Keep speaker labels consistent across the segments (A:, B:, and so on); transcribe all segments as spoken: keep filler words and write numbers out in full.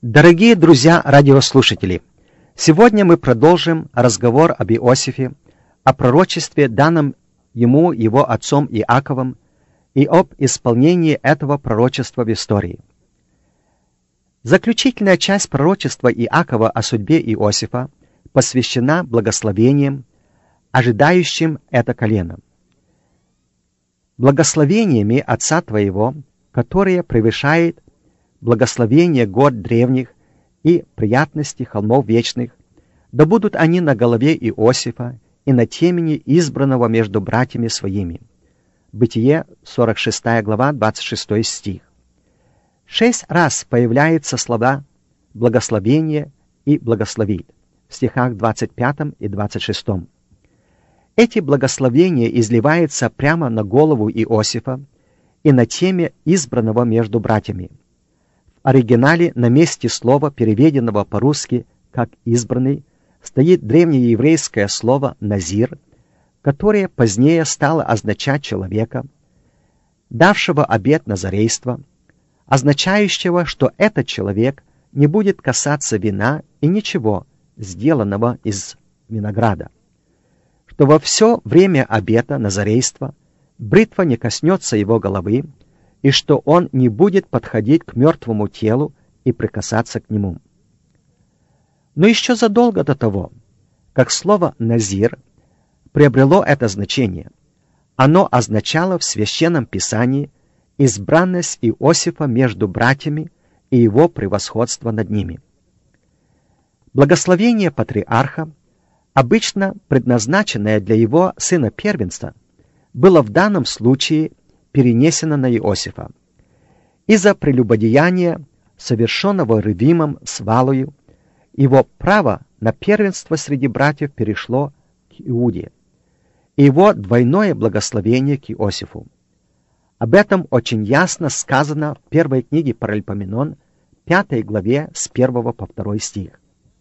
A: Дорогие друзья-радиослушатели, сегодня мы продолжим разговор об Иосифе, о пророчестве, данном ему его отцом Иаковом, и об исполнении этого пророчества в истории. Заключительная часть пророчества Иакова о судьбе Иосифа посвящена благословениям, ожидающим это колено. Благословениями отца твоего, которые превышает благословение гор древних и приятности холмов вечных, да будут они на голове Иосифа и на темени избранного между братьями своими. Бытие, сорок шестая глава, двадцать шестой стих. Шесть раз появляются слова «благословение» и «благословит» в стихах двадцать пятом и двадцать шестом. Эти благословения изливаются прямо на голову Иосифа и на теме избранного между братьями. В оригинале на месте слова, переведенного по-русски как «избранный», стоит древнееврейское слово «назир», которое позднее стало означать человека, давшего обет назарейства, означающего, что этот человек не будет касаться вина и ничего, сделанного из винограда, что во все время обета назарейства бритва не коснется его головы, и что он не будет подходить к мертвому телу и прикасаться к нему. Но еще задолго до того, как слово «назир» приобрело это значение, оно означало в Священном Писании избранность Иосифа между братьями и его превосходство над ними. Благословение патриарха, обычно предназначенное для его сына-первенца, было в данном случае перенесено на Иосифа. Из-за прелюбодеяния, совершенного Ревимом с Валою, его право на первенство среди братьев перешло к Иуде, и его двойное благословение к Иосифу. Об этом очень ясно сказано в первой книге Паралипоменон, пятой главе, с первого по второй стих.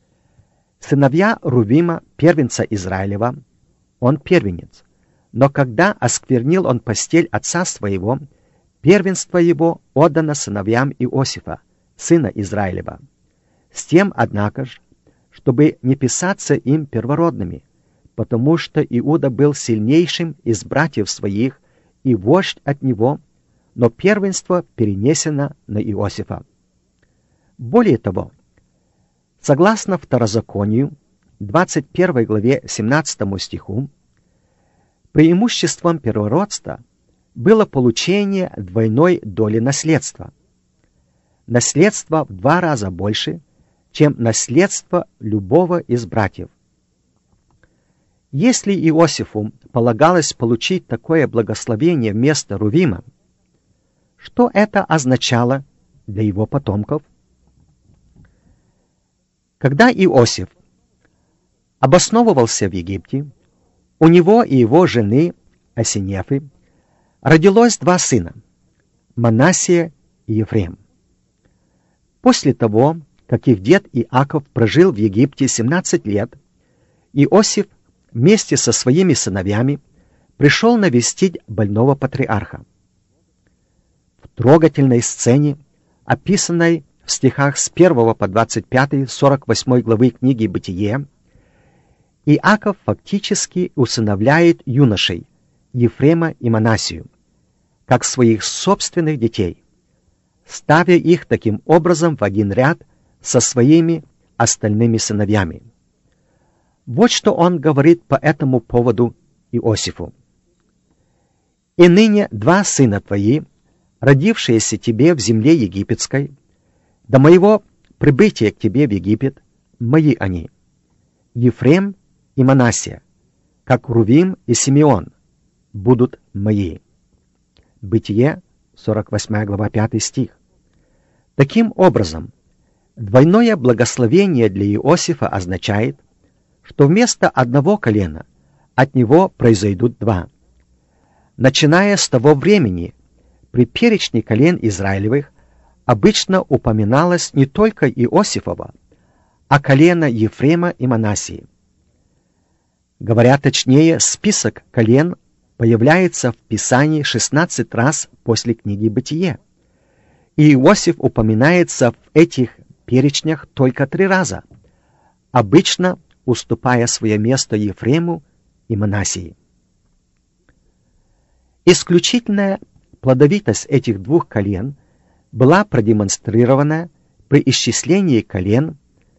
A: Сыновья Рувима, первенца Израилева, он первенец, но когда осквернил он постель отца своего, первенство его отдано сыновьям Иосифа, сына Израилева, с тем, однако ж, чтобы не писаться им первородными, потому что Иуда был сильнейшим из братьев своих и вождь от него, но первенство перенесено на Иосифа. Более того, согласно Второзаконию, двадцать первой главе, семнадцатому стиху, преимуществом первородства было получение двойной доли наследства. Наследство в два раза больше, чем наследство любого из братьев. Если Иосифу полагалось получить такое благословение вместо Рувима, что это означало для его потомков? Когда Иосиф обосновывался в Египте, у него и его жены Осинефы родилось два сына – Манассия и Ефрем. После того, как их дед Иаков прожил в Египте семнадцать лет, Иосиф вместе со своими сыновьями пришел навестить больного патриарха. В трогательной сцене, описанной в стихах с первого по двадцать пятый сорок восьмой главы книги «Бытие», Иаков фактически усыновляет юношей Ефрема и Манассию, как своих собственных детей, ставя их таким образом в один ряд со своими остальными сыновьями. Вот что он говорит по этому поводу Иосифу. «И ныне два сына твои, родившиеся тебе в земле египетской, до моего прибытия к тебе в Египет, мои они, Ефрем и Манассия, как Рувим и Симеон, будут мои». Бытие, сорок восьмая глава, пятый стих. Таким образом, двойное благословение для Иосифа означает, что вместо одного колена от него произойдут два. Начиная с того времени, при перечне колен Израилевых обычно упоминалось не только Иосифово, а колено Ефрема и Манассии. Говоря точнее, список колен появляется в Писании шестнадцать раз после книги «Бытие», и Иосиф упоминается в этих перечнях только три раза, обычно уступая свое место Ефрему и Манассии. Исключительная плодовитость этих двух колен была продемонстрирована при исчислении колен,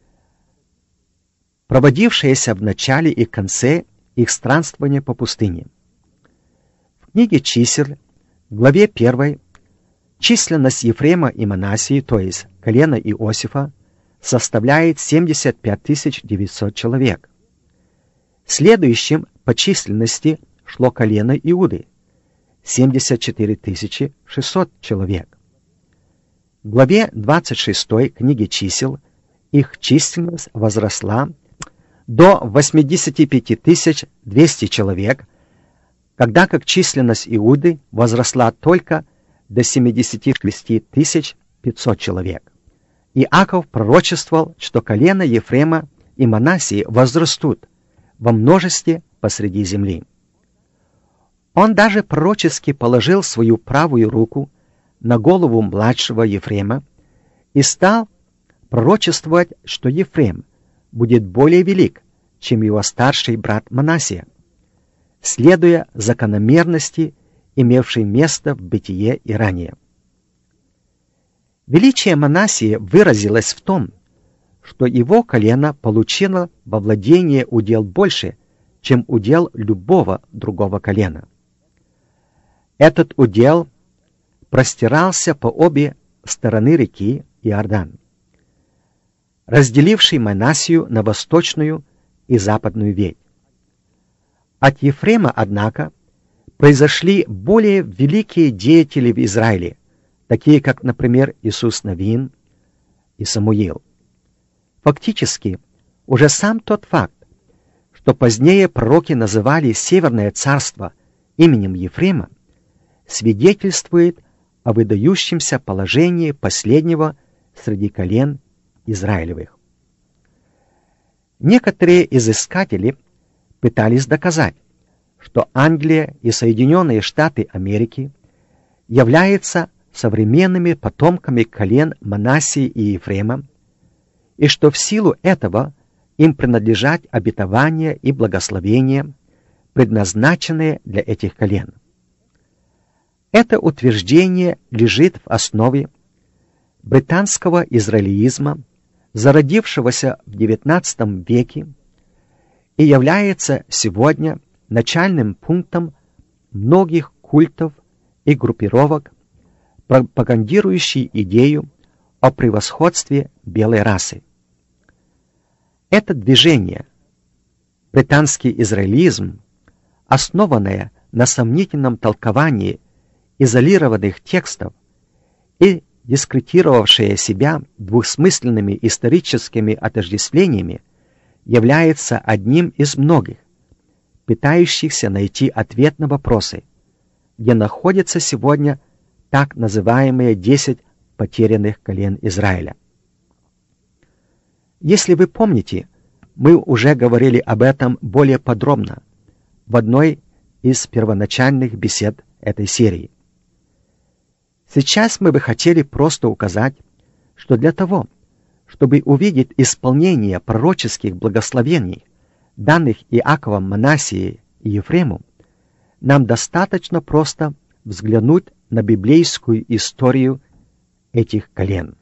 A: проводившееся в начале и конце их странствования по пустыне. В книге чисел, в главе первой, численность Ефрема и Манассии, то есть колена Иосифа, составляет семьдесят пять тысяч девятьсот человек. Следующим по численности шло колено Иуды — семьдесят четыре тысячи шестьсот человек. В главе двадцать шестой книги чисел их численность возросла до восемьдесят пять тысяч двести человек, когда как численность Иуды возросла только до семьдесят шесть тысяч пятьсот человек. Иаков пророчествовал, что колено Ефрема и Манассии возрастут во множестве посреди земли. Он даже пророчески положил свою правую руку на голову младшего Ефрема и стал пророчествовать, что Ефрем будет более велик, чем его старший брат Манассия, следуя закономерности, имевшей место в бытие и ранее. Величие Манассии выразилось в том, что его колено получило во владение удел больше, чем удел любого другого колена. Этот удел простирался по обе стороны реки Иордан, разделивший Манассию на восточную и западную ветвь. От Ефрема, однако, произошли более великие деятели в Израиле, такие как, например, Иисус Навин и Самуил. Фактически, уже сам тот факт, что позднее пророки называли Северное царство именем Ефрема, свидетельствует о выдающемся положении последнего среди колен Израилевых. Некоторые изыскатели пытались доказать, что Англия и Соединенные Штаты Америки являются современными потомками колен Манассии и Ефрема, и что в силу этого им принадлежат обетования и благословения, предназначенные для этих колен. Это утверждение лежит в основе британского израилизма, зародившегося в девятнадцатом веке, и является сегодня начальным пунктом многих культов и группировок, пропагандирующих идею о превосходстве белой расы. Это движение, британский израилизм, основанное на сомнительном толковании изолированных текстов и дискредитировавшее себя двусмысленными историческими отождествлениями, является одним из многих, пытающихся найти ответ на вопросы, где находятся сегодня так называемые десять потерянных колен Израиля. Если вы помните, мы уже говорили об этом более подробно в одной из первоначальных бесед этой серии. Сейчас мы бы хотели просто указать, что для того, чтобы увидеть исполнение пророческих благословений, данных Иаковом, Манассии и Ефрему, нам достаточно просто взглянуть на библейскую историю этих колен.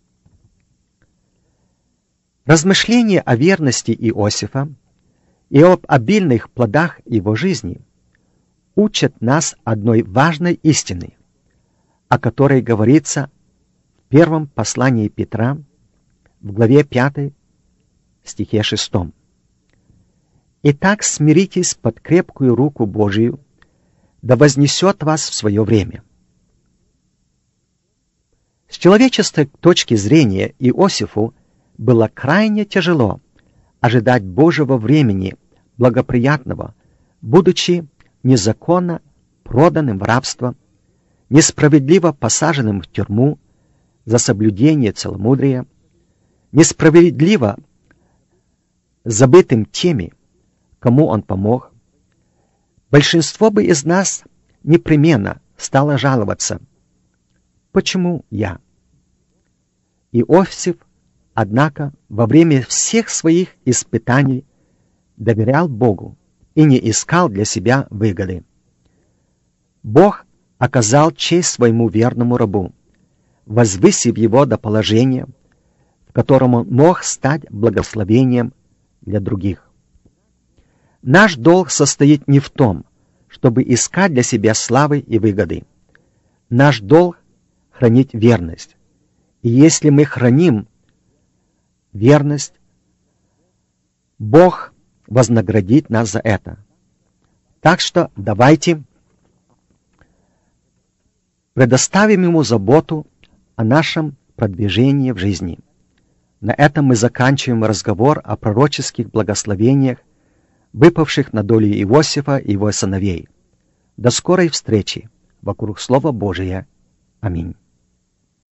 A: Размышления о верности Иосифа и об обильных плодах его жизни учат нас одной важной истины, о которой говорится в первом послании Петра, в главе пятой, стихе шестом. «Итак, смиритесь под крепкую руку Божию, да вознесет вас в свое время». С человеческой точки зрения Иосифу было крайне тяжело ожидать Божьего времени, благоприятного, будучи незаконно проданным в рабство, несправедливо посаженным в тюрьму за соблюдение целомудрия, несправедливо забытым теми, кому он помог. Большинство бы из нас непременно стало жаловаться: почему я? Иосиф однако во время всех своих испытаний доверял Богу и не искал для себя выгоды. Бог оказал честь своему верному рабу, возвысив его до положения, в котором он мог стать благословением для других. Наш долг состоит не в том, чтобы искать для себя славы и выгоды. Наш долг — хранить верность. И если мы храним верность, Бог вознаградит нас за это. Так что давайте предоставим Ему заботу о нашем продвижении в жизни. На этом мы заканчиваем разговор о пророческих благословениях, выпавших на долю Иосифа и его сыновей. До скорой встречи вокруг Слова Божия. Аминь.